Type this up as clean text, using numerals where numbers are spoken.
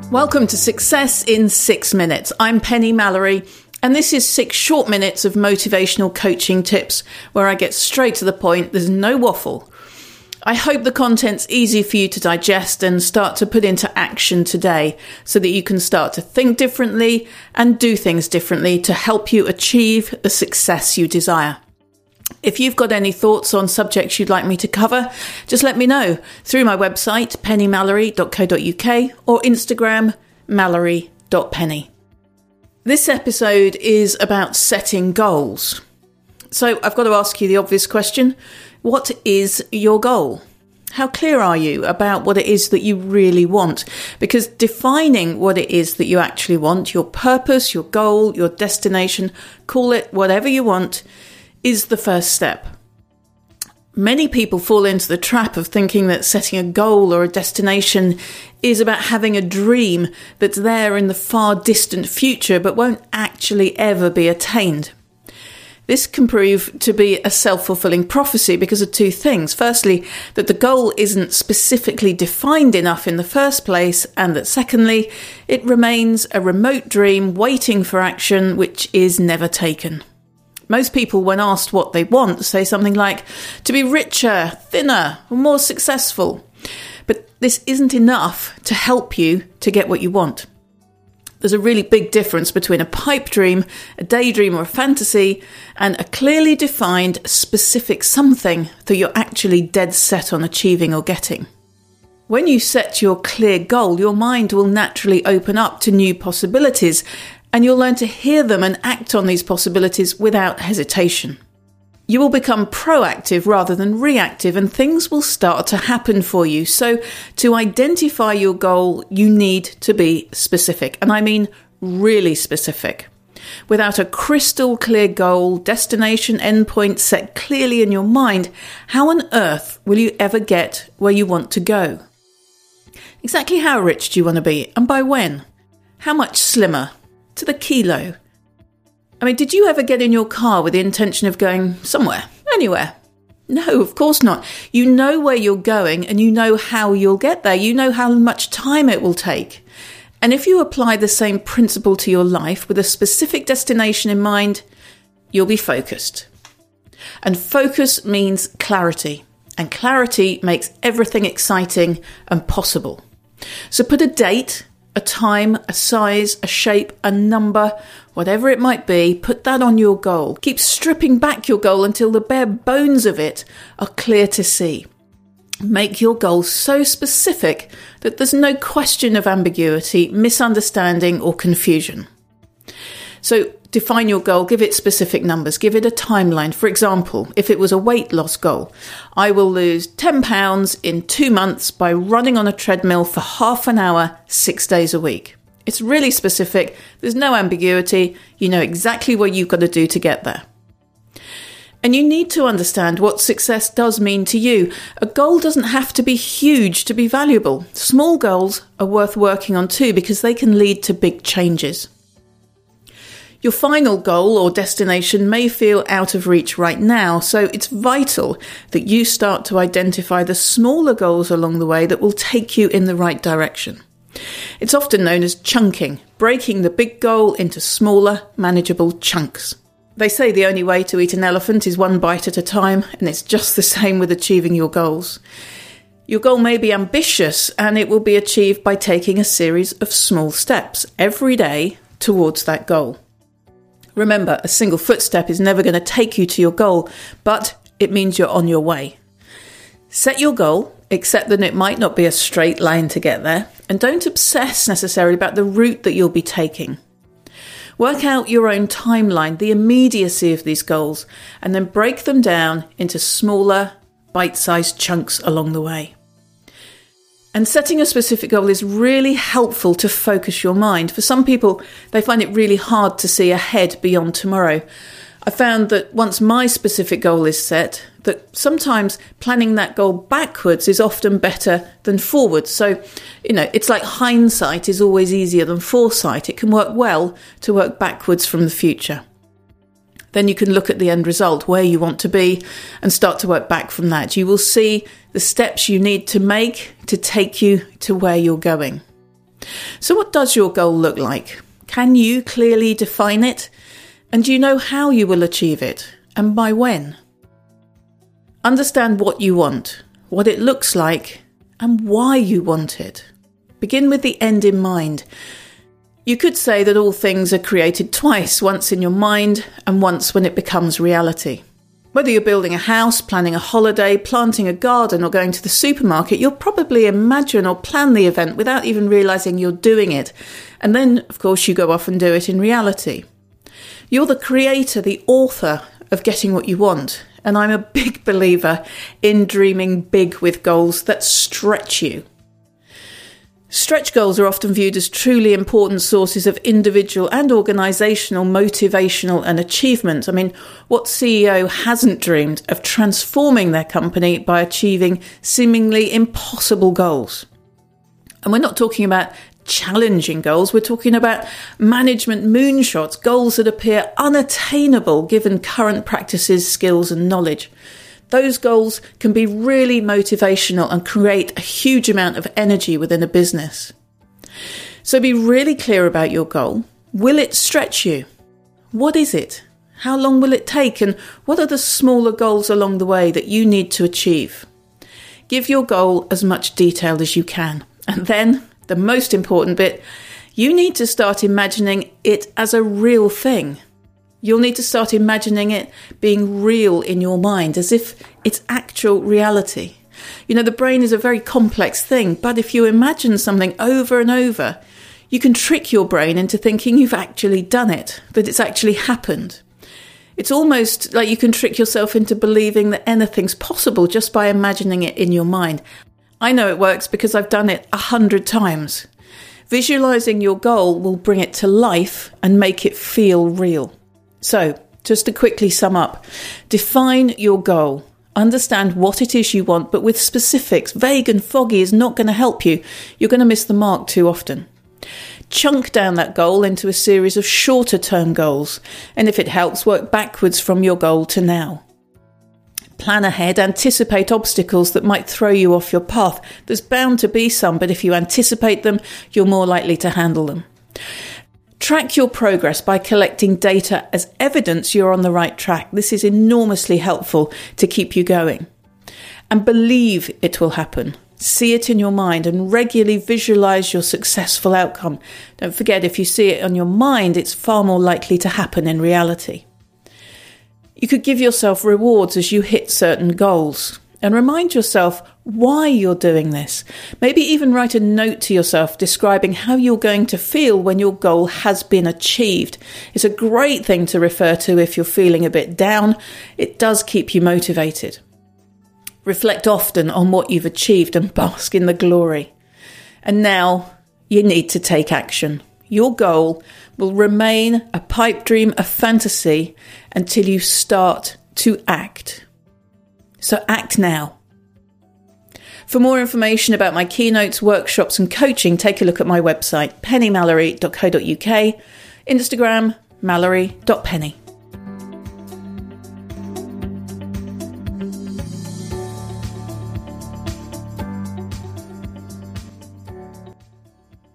Welcome to Success in 6 Minutes. I'm Penny Mallory, and this is 6 short minutes of motivational coaching tips where I get straight to the point. There's no waffle. I hope the content's easy for you to digest and start to put into action today so that you can start to think differently and do things differently to help you achieve the success you desire. If you've got any thoughts on subjects you'd like me to cover, just let me know through my website, pennymallory.co.uk, or Instagram, mallory.penny. This episode is about setting goals. So I've got to ask you the obvious question. What is your goal? How clear are you about what it is that you really want? Because defining what it is that you actually want, your purpose, your goal, your destination, call it whatever you want, is the first step. Many people fall into the trap of thinking that setting a goal or a destination is about having a dream that's there in the far distant future but won't actually ever be attained. This can prove to be a self-fulfilling prophecy because of 2 things. Firstly, that the goal isn't specifically defined enough in the first place, and that secondly, it remains a remote dream waiting for action which is never taken. Most people, when asked what they want, say something like, to be richer, thinner, or more successful. But this isn't enough to help you to get what you want. There's a really big difference between a pipe dream, a daydream or a fantasy, and a clearly defined, specific something that you're actually dead set on achieving or getting. When you set your clear goal, your mind will naturally open up to new possibilities, and you'll learn to hear them and act on these possibilities without hesitation. You will become proactive rather than reactive, and things will start to happen for you. So to identify your goal, you need to be specific. And I mean really specific. Without a crystal clear goal, destination, endpoint set clearly in your mind, how on earth will you ever get where you want to go? Exactly how rich do you want to be, and by when? How much slimmer? To the kilo. I mean, did you ever get in your car with the intention of going somewhere, anywhere? No, of course not. You know where you're going and you know how you'll get there. You know how much time it will take. And if you apply the same principle to your life with a specific destination in mind, you'll be focused. And focus means clarity. And clarity makes everything exciting and possible. So put a date, a time, a size, a shape, a number, whatever it might be, put that on your goal. Keep stripping back your goal until the bare bones of it are clear to see. Make your goal so specific that there's no question of ambiguity, misunderstanding, or confusion. So define your goal, give it specific numbers, give it a timeline. For example, if it was a weight loss goal, I will lose 10 pounds in 2 months by running on a treadmill for half an hour, 6 days a week. It's really specific. There's no ambiguity. You know exactly what you've got to do to get there. And you need to understand what success does mean to you. A goal doesn't have to be huge to be valuable. Small goals are worth working on too because they can lead to big changes. Your final goal or destination may feel out of reach right now, so it's vital that you start to identify the smaller goals along the way that will take you in the right direction. It's often known as chunking, breaking the big goal into smaller, manageable chunks. They say the only way to eat an elephant is 1 bite at a time, and it's just the same with achieving your goals. Your goal may be ambitious, and it will be achieved by taking a series of small steps every day towards that goal. Remember, a single footstep is never going to take you to your goal, but it means you're on your way. Set your goal, accept that it might not be a straight line to get there, and don't obsess necessarily about the route that you'll be taking. Work out your own timeline, the immediacy of these goals, and then break them down into smaller, bite-sized chunks along the way. And setting a specific goal is really helpful to focus your mind. For some people, they find it really hard to see ahead beyond tomorrow. I found that once my specific goal is set, that sometimes planning that goal backwards is often better than forwards. So, it's like hindsight is always easier than foresight. It can work well to work backwards from the future. Then you can look at the end result, where you want to be, and start to work back from that. You will see the steps you need to make to take you to where you're going. So what does your goal look like? Can you clearly define it? And do you know how you will achieve it? And by when? Understand what you want, what it looks like, and why you want it. Begin with the end in mind. You could say that all things are created twice, once in your mind and once when it becomes reality. Whether you're building a house, planning a holiday, planting a garden, or going to the supermarket, you'll probably imagine or plan the event without even realising you're doing it. And then, of course, you go off and do it in reality. You're the creator, the author of getting what you want. And I'm a big believer in dreaming big with goals that stretch you. Stretch goals are often viewed as truly important sources of individual and organisational motivational and achievement. I mean, what CEO hasn't dreamed of transforming their company by achieving seemingly impossible goals? And we're not talking about challenging goals, we're talking about management moonshots, goals that appear unattainable given current practices, skills and knowledge. Those goals can be really motivational and create a huge amount of energy within a business. So be really clear about your goal. Will it stretch you? What is it? How long will it take? And what are the smaller goals along the way that you need to achieve? Give your goal as much detail as you can. And then, the most important bit, you need to start imagining it as a real thing. You'll need to start imagining it being real in your mind, as if it's actual reality. You know, the brain is a very complex thing, but if you imagine something over and over, you can trick your brain into thinking you've actually done it, that it's actually happened. It's almost like you can trick yourself into believing that anything's possible just by imagining it in your mind. I know it works because I've done it 100 times. Visualising your goal will bring it to life and make it feel real. So, just to quickly sum up, define your goal. Understand what it is you want, but with specifics. Vague and foggy is not going to help you. You're going to miss the mark too often. Chunk down that goal into a series of shorter term goals, and if it helps, work backwards from your goal to now. Plan ahead, anticipate obstacles that might throw you off your path. There's bound to be some, but if you anticipate them, you're more likely to handle them. Track your progress by collecting data as evidence you're on the right track. This is enormously helpful to keep you going. And believe it will happen. See it in your mind and regularly visualize your successful outcome. Don't forget, if you see it on your mind, it's far more likely to happen in reality. You could give yourself rewards as you hit certain goals. And remind yourself why you're doing this. Maybe even write a note to yourself describing how you're going to feel when your goal has been achieved. It's a great thing to refer to if you're feeling a bit down. It does keep you motivated. Reflect often on what you've achieved and bask in the glory. And now you need to take action. Your goal will remain a pipe dream, a fantasy, until you start to act. So act now. For more information about my keynotes, workshops and coaching, take a look at my website, pennymallory.co.uk, Instagram, mallory.penny.